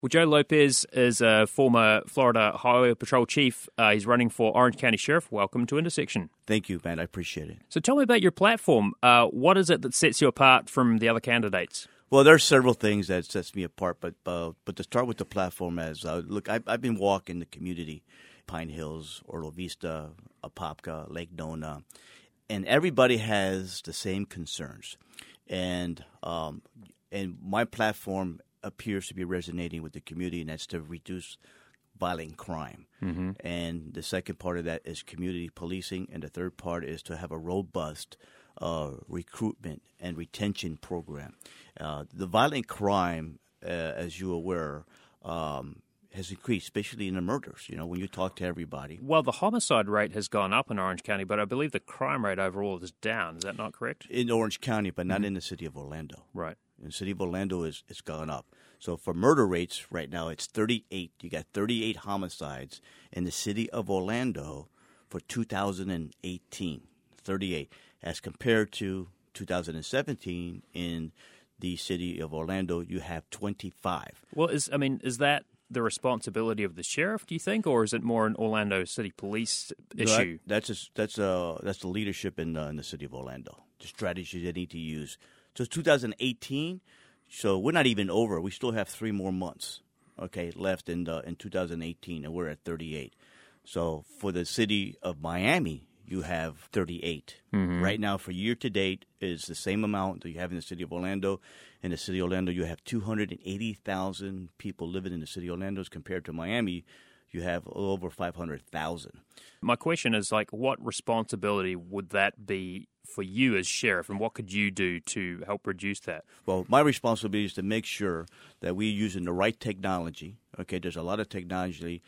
Well, Joe Lopez is a former Florida Highway Patrol chief. He's running for Orange County Sheriff. Welcome to Intersection. Thank you, man. I appreciate it. So tell me about your platform. What is it that sets you apart from the other candidates? Well, there are several things that sets me apart, but to start with the platform, I've been walking the community, Pine Hills, Orlo Vista, Apopka, Lake Nona, and everybody has the same concerns, and my platform appears to be resonating with the community, and that's to reduce violent crime. Mm-hmm. And the second part of that is community policing, and the third part is to have a robust recruitment and retention program. The violent crime, as you're aware, has increased, especially in the murders, when you talk to everybody. Well, the homicide rate has gone up in Orange County, but I believe the crime rate overall is down. Is that not correct? In Orange County, but not in the city of Orlando. Right. In the city of Orlando, it's gone up. So for murder rates right now, it's 38. You got 38 homicides in the city of Orlando for 2018, 38, as compared to 2017 in the city of Orlando, you have 25. Well, is that the responsibility of the sheriff, do you think, or is it more an Orlando City Police issue? No, that's the leadership in the city of Orlando, the strategy they need to use. So it's 2018, so we're not even over. We still have 3 more months, left in 2018, and we're at 38. So for the city of Miami, you have 38. Mm-hmm. Right now, for year to date, is the same amount that you have in the city of Orlando. In the city of Orlando, you have 280,000 people living in the city of Orlando. As compared to Miami, you have a little over 500,000. My question is, what responsibility would that be for you as sheriff, and what could you do to help reduce that? Well, my responsibility is to make sure that we're using the right technology. There's a lot of technology.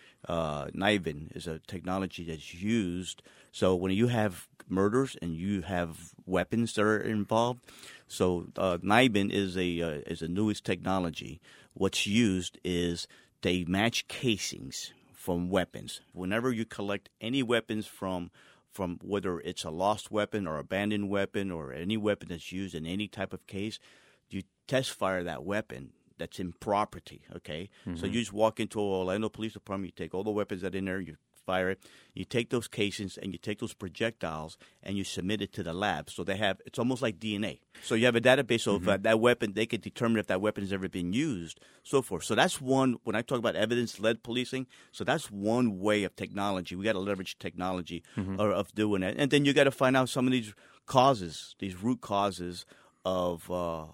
NIBIN is a technology that's used. So when you have murders and you have weapons that are involved, so NIBIN is the newest technology. What's used is they match casings from weapons. Whenever you collect any weapons from whether it's a lost weapon or abandoned weapon or any weapon that's used in any type of case, you test fire that weapon that's in property, Mm-hmm. So you just walk into an Orlando Police Department, you take all the weapons that are in there, you fire it, you take those casings and you take those projectiles and you submit it to the lab. So it's almost like DNA. So you have a database, so mm-hmm. if that weapon, they can determine if that weapon has ever been used, so forth. So that's one, when I talk about evidence-led policing, so that's one way of technology. We got to leverage technology mm-hmm. of doing that. And then you got to find out some of these causes, these root causes of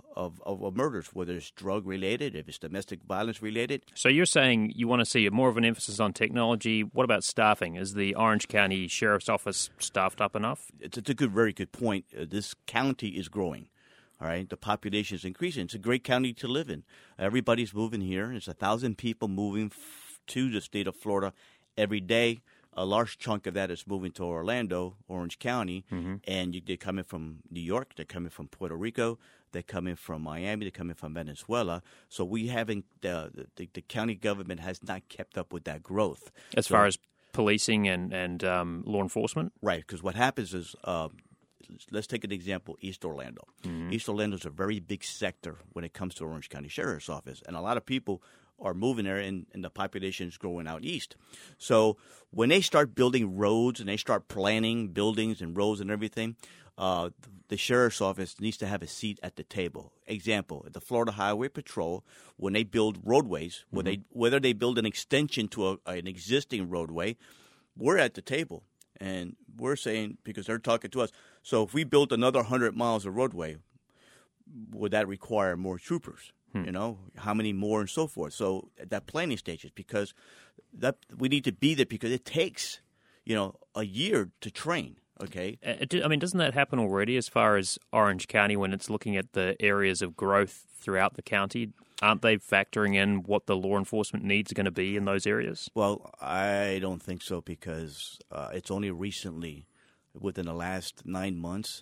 murders, whether it's drug-related, if it's domestic violence-related. So you're saying you want to see more of an emphasis on technology. What about staffing? Is the Orange County Sheriff's Office staffed up enough? It's a very good point. This county is growing. All right, the population is increasing. It's a great county to live in. Everybody's moving here. It's 1,000 people moving to the state of Florida every day. A large chunk of that is moving to Orlando, Orange County, mm-hmm. and they're coming from New York, they're coming from Puerto Rico, they're coming from Miami, they're coming from Venezuela. So we haven't the county government has not kept up with that growth. As far as policing and law enforcement? Right, because what happens is, let's take an example, East Orlando. Mm-hmm. East Orlando is a very big sector when it comes to Orange County Sheriff's Office, and a lot of people are moving there, and the population is growing out east. So when they start building roads and they start planning buildings and roads and everything, the sheriff's office needs to have a seat at the table. Example, the Florida Highway Patrol, when they build roadways, mm-hmm. whether they build an extension to an existing roadway, we're at the table. And we're saying, because they're talking to us, so if we built another 100 miles of roadway, would that require more troopers? How many more and so forth. So at that planning stage is because that we need to be there because it takes, a year to train. Doesn't that happen already as far as Orange County when it's looking at the areas of growth throughout the county? Aren't they factoring in what the law enforcement needs are going to be in those areas? Well, I don't think so because it's only recently, within the last 9 months,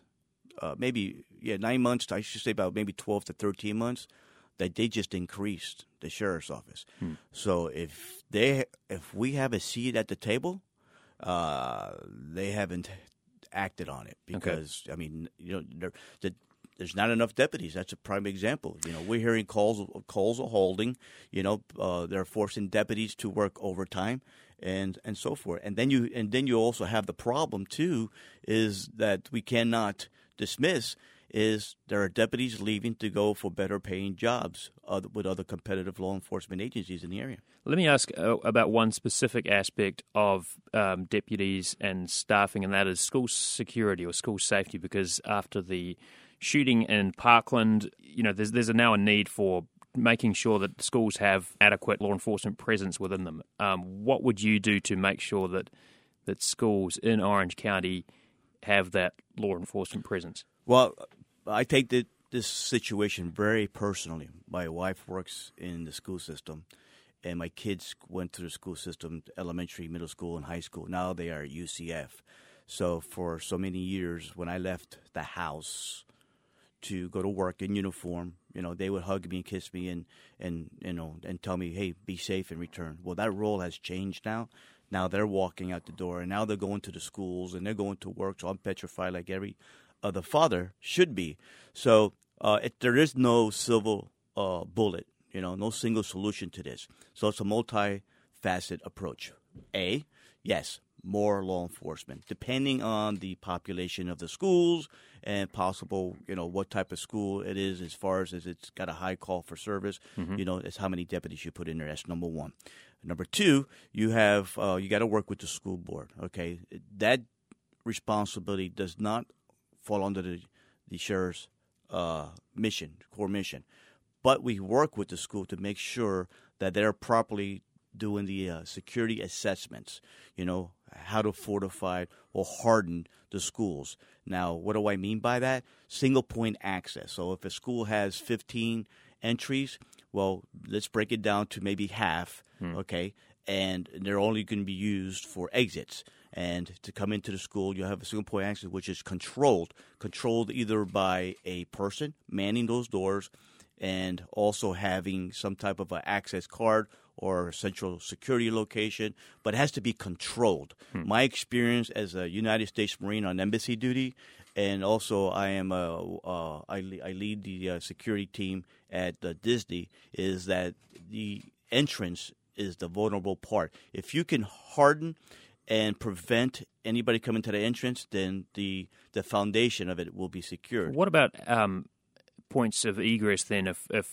9 months, I should say about maybe 12 to 13 months, that they just increased the sheriff's office. So if we have a seat at the table, they haven't acted on it because there's not enough deputies. That's a prime example. We're hearing calls of holding. They're forcing deputies to work overtime and so forth. And then you also have the problem too, is that we cannot dismiss, is there are deputies leaving to go for better paying jobs with other competitive law enforcement agencies in the area. Let me ask about one specific aspect of deputies and staffing, and that is school security or school safety, because after the shooting in Parkland, there's now a need for making sure that schools have adequate law enforcement presence within them. What would you do to make sure that schools in Orange County have that law enforcement presence? Well, I take this situation very personally. My wife works in the school system, and my kids went through the school system, elementary, middle school, and high school. Now they are at UCF. So for so many years, when I left the house to go to work in uniform, they would hug me and kiss me and tell me, hey, be safe and return. Well, that role has changed now. Now they're walking out the door, and now they're going to the schools, and they're going to work. So I'm petrified like every other father should be. So there is no silver bullet, no single solution to this. So it's a multifaceted approach. Yes, more law enforcement, depending on the population of the schools and possible, what type of school it is, as far as it's got a high call for service. It's how many deputies you put in there. That's number one. Number two, you got to work with the school board. Okay, that responsibility does not fall under the sheriff's core mission. But we work with the school to make sure that they're properly doing the security assessments, how to fortify or harden the schools. Now, what do I mean by that? Single point access. So if a school has 15 entries, well, let's break it down to maybe half, okay? And they're only going to be used for exits. And to come into the school, you have a single point access, which is controlled either by a person manning those doors and also having some type of an access card or a central security location, but it has to be controlled. My experience as a United States Marine on embassy duty, and also I lead the security team at Disney, is that the entrance is the vulnerable part. If you can harden and prevent anybody coming to the entrance, then the foundation of it will be secured. What about points of egress then? If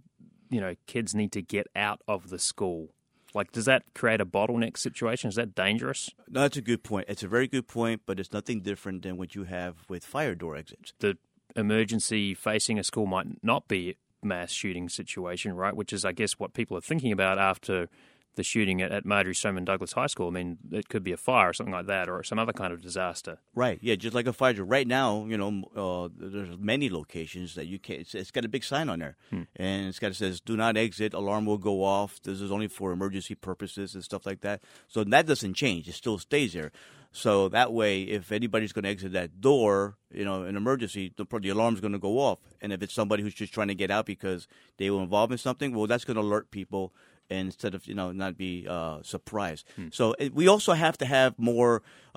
kids need to get out of the school, like, does that create a bottleneck situation? Is that dangerous? No, that's a good point. It's a very good point, but it's nothing different than what you have with fire door exits. The emergency facing a school might not be a mass shooting situation, right? Which is, I guess, what people are thinking about after the shooting at Marjory Stoneman Douglas High School. I mean, it could be a fire or something like that, or some other kind of disaster. Right, yeah, just like a fire drill. Right now, there's many locations that you can't. It's got a big sign on there, and it says, "Do not exit. Alarm will go off. This is only for emergency purposes," and stuff like that. So that doesn't change. It still stays there. So that way, if anybody's going to exit that door, an emergency, the alarm's going to go off. And if it's somebody who's just trying to get out because they were involved in something, well, that's going to alert people. And instead of not be surprised. So we also have to have more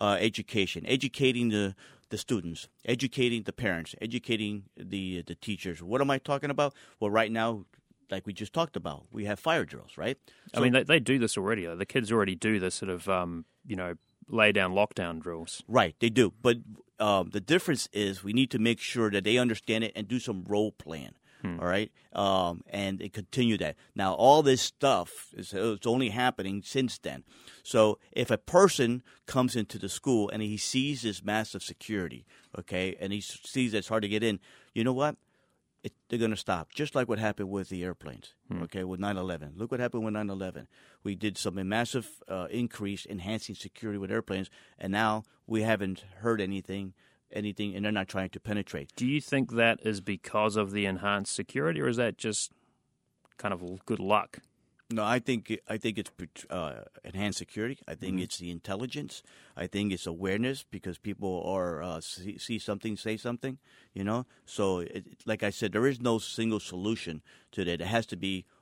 educating the students, educating the parents, educating the teachers. What am I talking about? Well, right now, like we just talked about, we have fire drills, right? So, I mean, they do this already. The kids already do this sort of lay down lockdown drills. Right, they do. But the difference is we need to make sure that they understand it and do some role playing. All right, and they continue that. Now, all this stuff it's only happening since then. So, if a person comes into the school and he sees this massive security, okay, and he sees that it's hard to get in, you know what? They're going to stop, just like what happened with the airplanes, okay, with 9/11. Look what happened with 9/11. We did some massive increase enhancing security with airplanes, and now we haven't heard anything, and they're not trying to penetrate. Do you think that is because of the enhanced security, or is that just kind of good luck? No, I think it's enhanced security. I think it's the intelligence. I think it's awareness, because people are see something, say something. So, like I said, there is no single solution to that. It has to be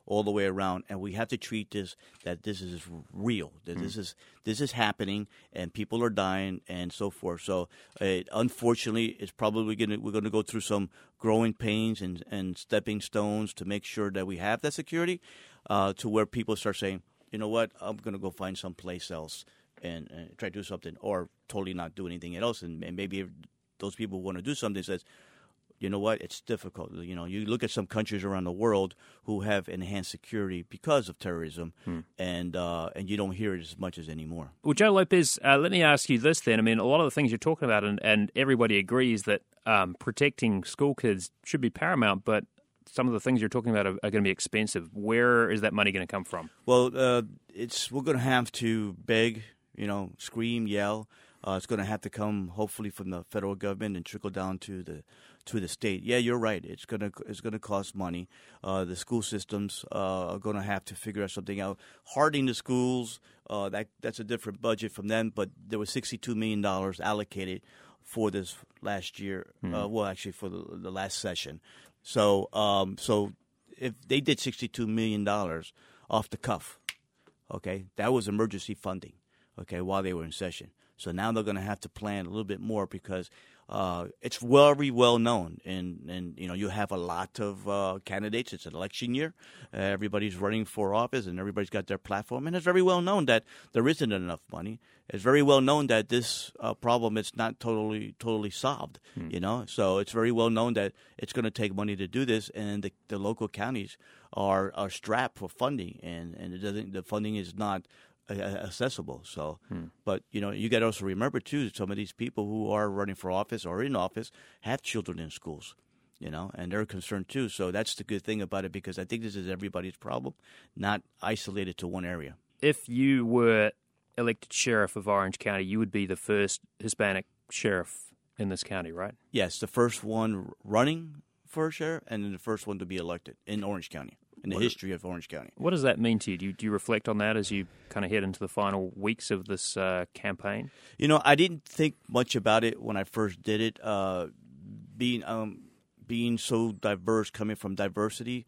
all the way around, and we have to treat this that this is real, that this is happening, and people are dying, and so forth. So, unfortunately, it's probably we're going to go through some growing pains and stepping stones to make sure that we have that security, to where people start saying, you know what, I'm going to go find someplace else and try to do something, or totally not do anything else, and maybe if those people want to do something says, you know what, it's difficult. You know, you look at some countries around the world who have enhanced security because of terrorism, and you don't hear it as much as anymore. Well, Joe Lopez, let me ask you this then. I mean, a lot of the things you're talking about, and everybody agrees that protecting school kids should be paramount, but some of the things you're talking about are going to be expensive. Where is that money going to come from? Well, we're going to have to beg, scream, yell. It's going to have to come, hopefully, from the federal government and trickle down to the state. Yeah, you're right. It's going to cost money. The school systems are going to have to figure something out. Hardening the schools, that's a different budget from them. But there was $62 million allocated for this last year. Well, actually, for the last session. So if they did $62 million off the cuff, okay, that was emergency funding, okay, while they were in session. So now they're going to have to plan a little bit more because it's very well known, and you have a lot of candidates. It's an election year. Everybody's running for office, and everybody's got their platform. And it's very well known that there isn't enough money. It's very well known that this problem is not totally solved. So it's very well known that it's going to take money to do this, and the local counties are strapped for funding, and the funding is not accessible. So, but you got to also remember too, some of these people who are running for office or in office have children in schools, and they're concerned too. So that's the good thing about it, because I think this is everybody's problem, not isolated to one area. If you were elected sheriff of Orange County, you would be the first Hispanic sheriff in this county, right? Yes, the first one running for sheriff, and then the first one to be elected in Orange County. In the history of Orange County. What does that mean to you? Do you reflect on that as you kind of head into the final weeks of this campaign? I didn't think much about it when I first did it. Being so diverse, coming from diversity.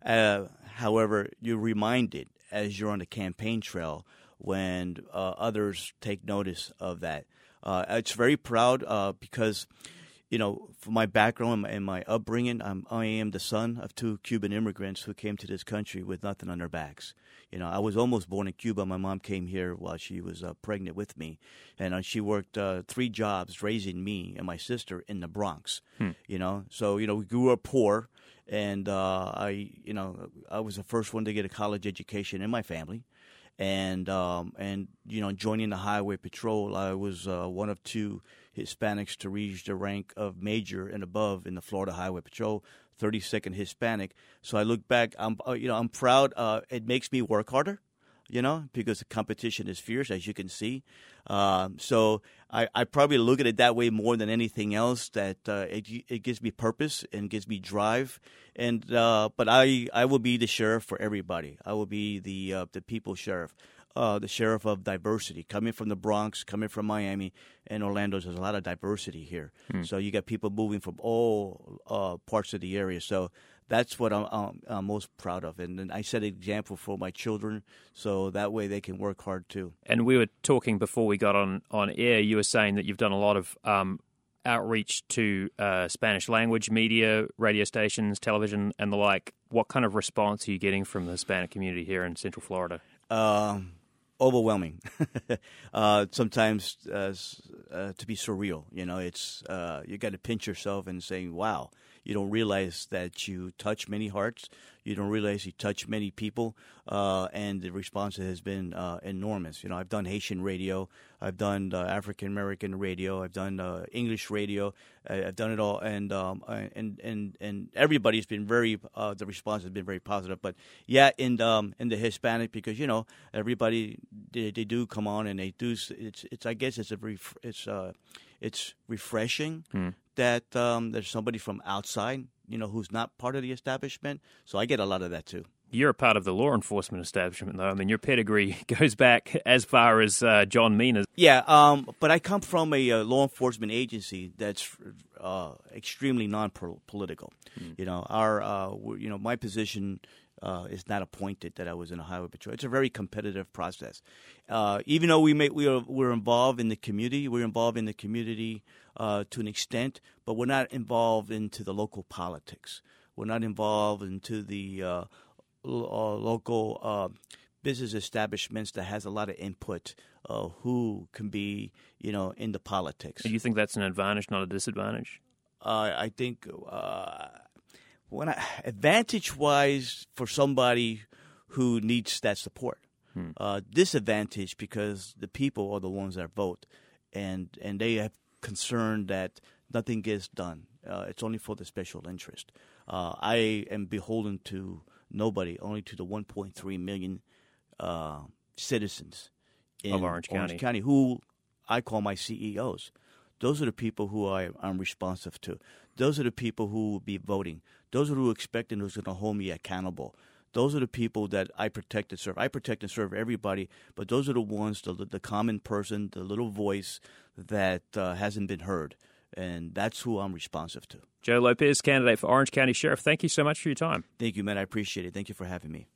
However, you're reminded as you're on the campaign trail when others take notice of that. It's very proud because, from my background and my upbringing, I am the son of two Cuban immigrants who came to this country with nothing on their backs. I was almost born in Cuba. My mom came here while she was pregnant with me, and she worked 3 jobs raising me and my sister in the Bronx. So we grew up poor, and I was the first one to get a college education in my family. And joining the Highway Patrol, I was one of 2 Hispanics to reach the rank of major and above in the Florida Highway Patrol, 32nd Hispanic. So I look back, I'm proud. It makes me work harder, because the competition is fierce, as you can see. So I probably look at it that way more than anything else, that it gives me purpose and gives me drive. And but I will be the sheriff for everybody. I will be the people's sheriff. The sheriff of diversity, coming from the Bronx, coming from Miami and Orlando. There's a lot of diversity here. So you got people moving from all parts of the area. So that's what I'm most proud of. And I set an example for my children, so that way they can work hard too. And we were talking before we got on air. You were saying that you've done a lot of outreach to Spanish language media, radio stations, television, and the like. What kind of response are you getting from the Hispanic community here in Central Florida? Overwhelming. Sometimes to be surreal. It's you got to pinch yourself and saying, "Wow." You don't realize that you touch many hearts. You don't realize you touch many people, and the response has been enormous. I've done Haitian radio, I've done African American radio, I've done English radio, I've done it all, and everybody's been very. The response has been very positive. But yeah, in the Hispanic, because everybody they do come on and they do. It's I guess it's refreshing that there's somebody from outside, who's not part of the establishment. So I get a lot of that too. You're a part of the law enforcement establishment, though. I mean, your pedigree goes back as far as John Mena. Yeah, but I come from a law enforcement agency that's extremely non-political. My position is not appointed that I was in a highway patrol. It's a very competitive process. Even though we're involved in the community, to an extent, but we're not involved into the local politics. We're not involved into the local business establishments that has a lot of input. Who can be, in the politics? Do you think that's an advantage, not a disadvantage? I think advantage-wise for somebody who needs that support. Disadvantage because the people are the ones that vote, and they have concern that nothing gets done. It's only for the special interest. I am beholden to nobody, only to the 1.3 million citizens in of Orange County, who I call my CEOs. Those are the people who I'm responsive to. Those are the people who will be voting. Those are who expect and who's going to hold me accountable. Those are the people that I protect and serve. I protect and serve everybody, but those are the ones, the common person, the little voice that hasn't been heard. And that's who I'm responsive to. Joe Lopez, candidate for Orange County Sheriff, thank you so much for your time. Thank you, man. I appreciate it. Thank you for having me.